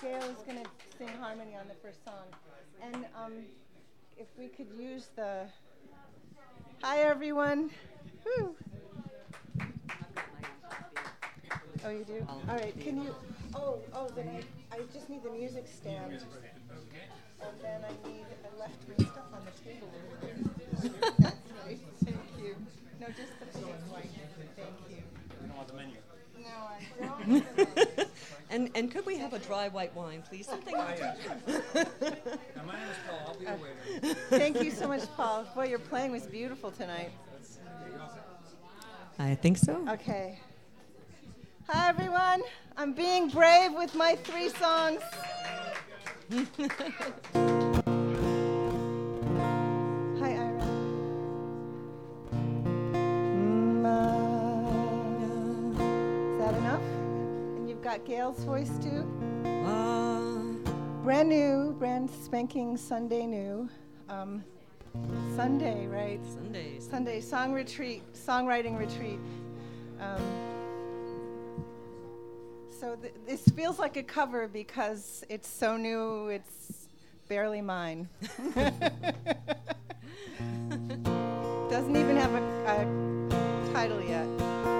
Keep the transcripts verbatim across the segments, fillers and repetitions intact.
Gail is going to sing harmony on the first song. And um, if we could use the... Hi, everyone. Woo. Oh, you do? All right, can you... Oh, oh, then I, I just need the music stand. And then I need... I left my stuff on the table over there. That's right. Thank you. No, just the pink white. Thank you. You don't want the menu? No, I don't. and and could we have a dry white wine, please? Something. Oh, yeah. Now, my name is Paul. I'll be your waiter. Thank you so much, Paul. Boy, your playing was beautiful tonight. I think so. Okay. Hi, everyone. I'm being brave with my three songs. Hi, Ira. Is that enough? And you've got Gail's voice, too? Uh, Brand new, brand spanking Sunday new. Um, Sunday, right? Sunday. Sunday song retreat, songwriting retreat. Um, so th- this feels like a cover because it's so new, it's barely mine. Doesn't even have a, a title yet.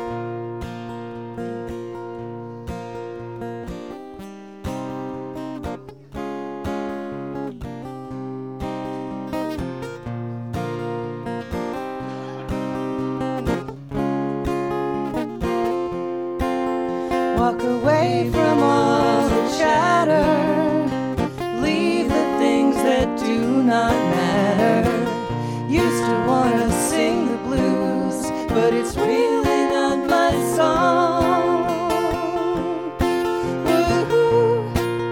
Walk away from all the chatter, leave the things that do not matter. Used to want to sing the blues, but it's really not my song. Woo-hoo.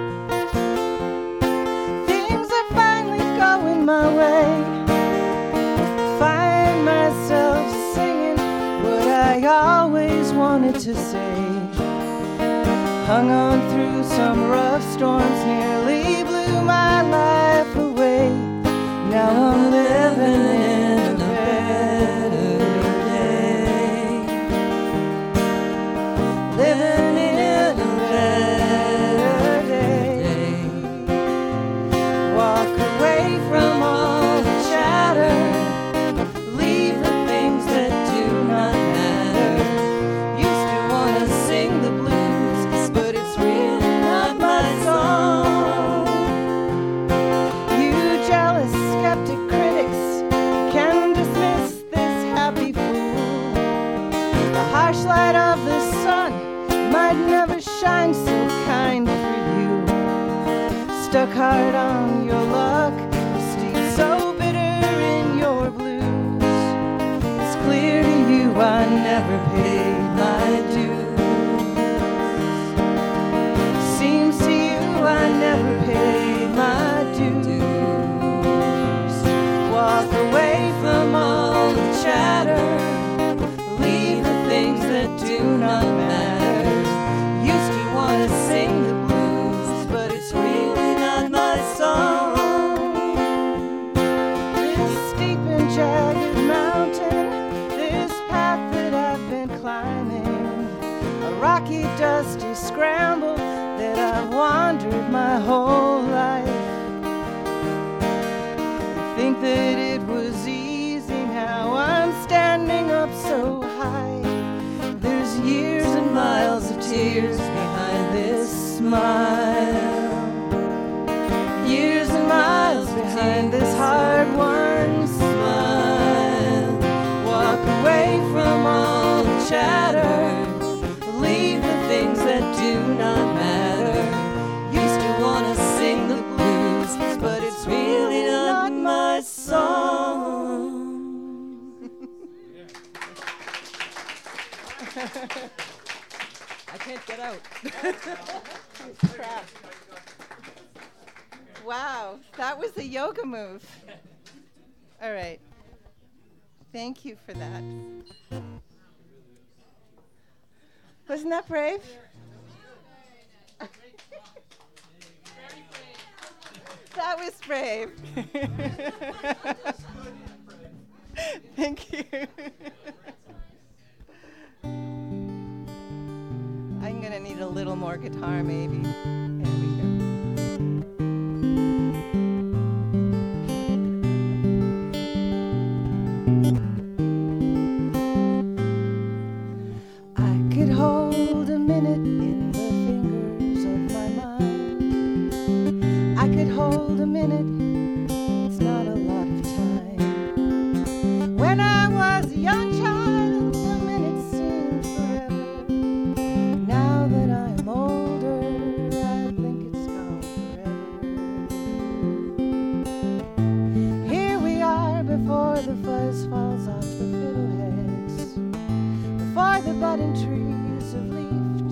Things are finally going my way. Find myself singing what I always wanted to say. Hung on through some rough storms, nearly blew my life away. Now I'm living in a better day. Living in a better day. Walk away from all the chatter, leave the things that do not matter. Used to want to sing the blues, but it's really not my song. You jealous, skeptic critics can dismiss this happy fool. The harsh light of the sun might never shine so kind for you. Stuck hard on your luck, steep so bitter in your blues. It's clear to you I never paid my dues. Seems to you I never paid my dues. Walk away from all the chatter, leave the things that do not matter. Used to want to sing the blues, but it's really not my song. This steep and jagged mountain, this path that I've been climbing, a rocky, dusty scramble that I've wandered my whole life. Think that it was easy, now I'm standing up so high. There's years and miles of tears behind this smile. Years and miles behind this hard-won smile. Walk away from all the chatter, leave the things that do not matter. Used to want to sing the blues, but it's really not my song. I can't get out. Crap. Wow, that was a yoga move. All right. Thank you for that. Wasn't that brave? That was brave. Thank you. I'm going to need a little more guitar, maybe. There we go. minute, it's not a lot of time. When I was a young child, a minute seemed forever. Now that I'm older, I think it's gone forever. Here we are before the fuzz falls off the fiddleheads, before the budding trees have leafed.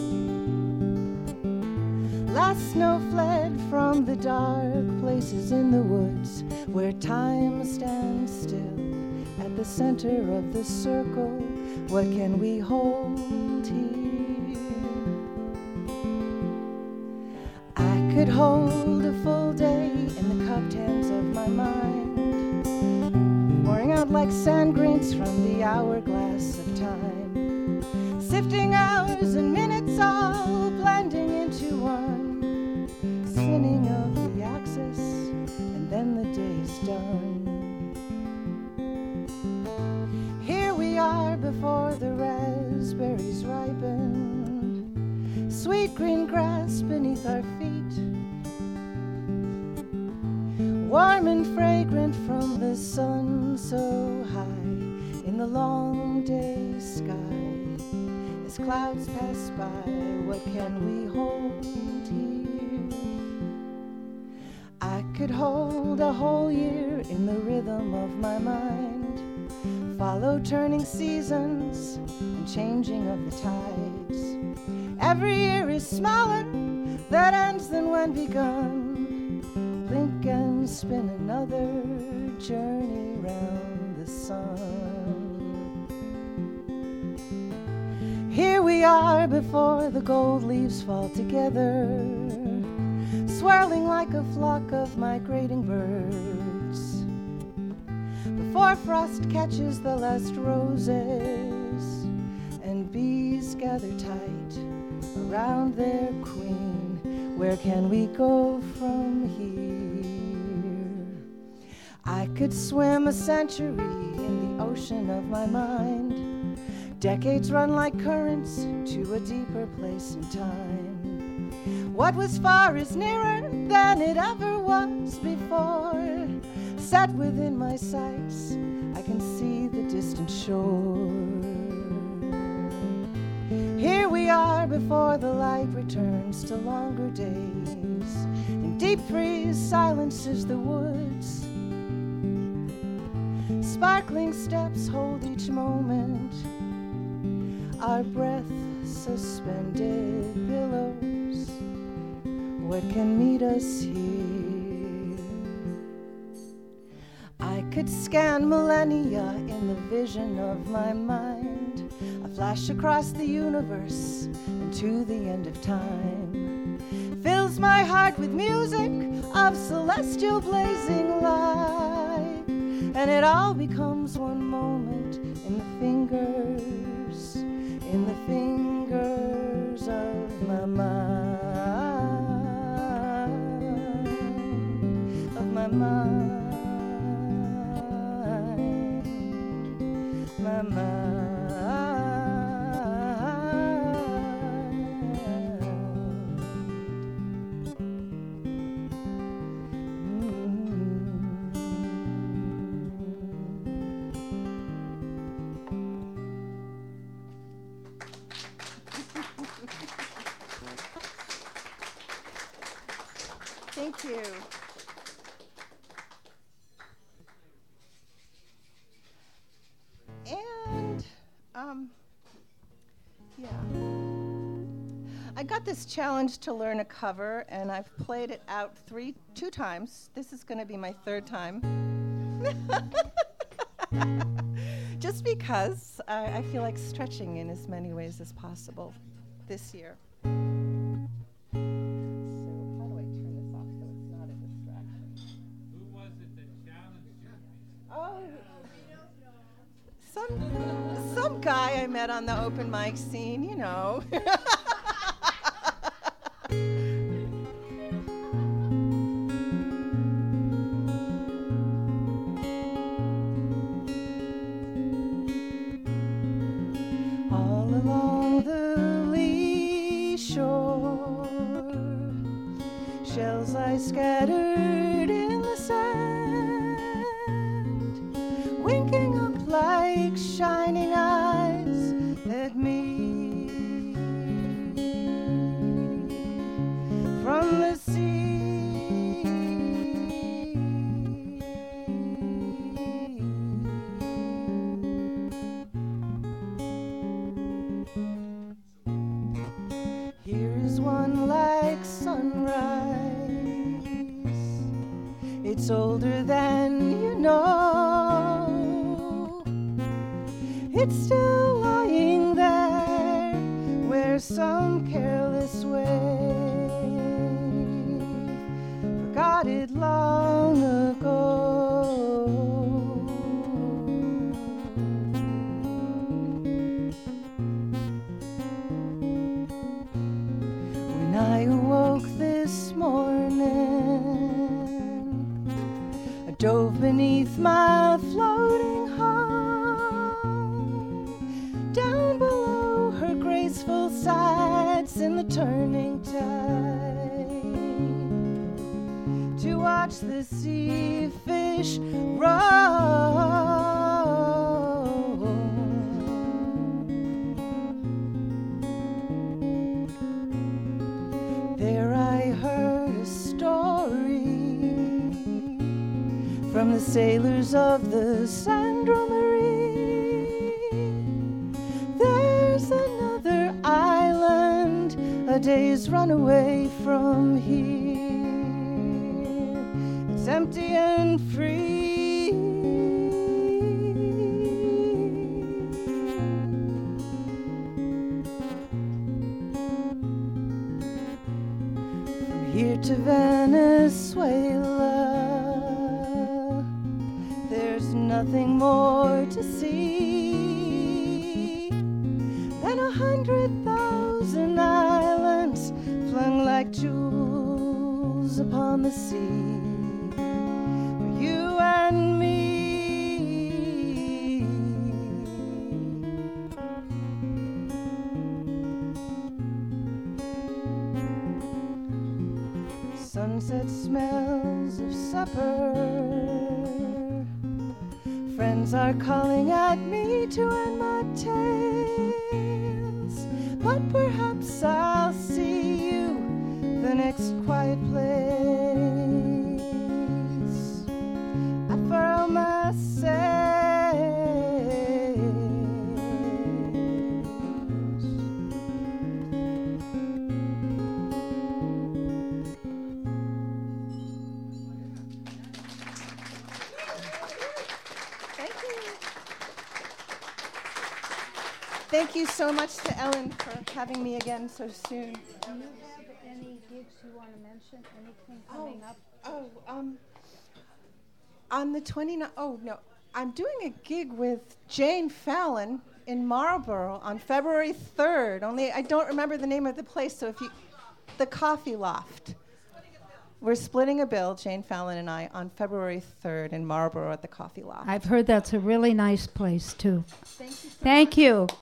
Last snow fled from the dark places in the woods where time stands still at the center of the circle. What can we hold here? I could hold a full day in the cupped hands of my mind, pouring out like sand grains from the hourglass of time, sifting hours and minutes all blending into one, spinning of the axis, and then the day's done. Here we are before the raspberries ripen, sweet green grass beneath our feet, warm and fragrant from the sun so high in the long day sky. As clouds pass by, what can we hold here? I could hold a whole year in the rhythm of my mind, follow turning seasons and changing of the tides. Every year is smaller that ends than when begun. Blink and spin another journey round the sun. Here we are before the gold leaves fall together, swirling like a flock of migrating birds, before frost catches the last roses and bees gather tight around their queen. Where can we go from here? I could swim a century in the ocean of my mind. Decades run like currents to a deeper place in time. What was far is nearer than it ever was before. Set within my sights, I can see the distant shore. Here we are before the light returns to longer days, and deep freeze silences the woods. Sparkling steps hold each moment, our breath suspended billows. What can meet us here? I could scan millennia in the vision of my mind, a flash across the universe and to the end of time. Fills my heart with music of celestial blazing light, and it all becomes one moment in the fingers, in the fingers of my mind, of my mind, my mind. Thank you. And, um, yeah. I got this challenge to learn a cover, and I've played it out three, two times. This is going to be my third time. Just because I, I feel like stretching in as many ways as possible this year. Some, some guy I met on the open mic scene, you know. All along the lee shore, shells lie scattered in the sand, winking up like shining eyes at me from the sea. Here is one like sunrise. It's older than you know. It's still lying there where some careless wave forgot it long ago. When I awoke this morning, I dove beneath my floating home, down below her graceful sides in the turning tide, to watch the sea fish roam. There I heard a story from the sailors of the Sandra Marie. There's another island a day's run away from here. It's empty and free. From here to Venezuela, there's nothing more to see than a hundred thousand islands flung like jewels upon the sea, for you and me. Sunset smells of supper. Friends are calling at me to end my tales, but perhaps I'll see you the next quiet place. I furl my sails. Thank you. Thank you so much to Ellen for having me again so soon. Do you have any gigs you want to mention? Anything coming up? Oh, um, on the twenty-ninth, oh, no, I'm doing a gig with Jane Fallon in Marlborough on February third, only I don't remember the name of the place, so if you, the Coffee Loft. We're splitting a bill, Jane Fallon and I, on February third in Marlborough at the Coffee Loft. I've heard that's a really nice place, too. Thank you so Thank you.